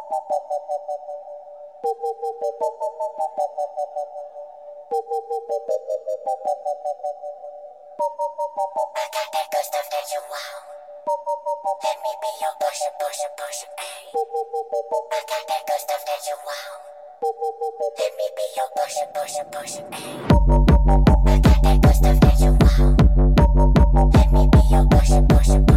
I got that good stuff that you want. Let me be your pusher, pusher, pusher, ayy. I got that good stuff that you want. Let me be your pusher, pusher, pusher, ayy. I got that good stuff that you want. Let me be your pusher, pusher, pusher.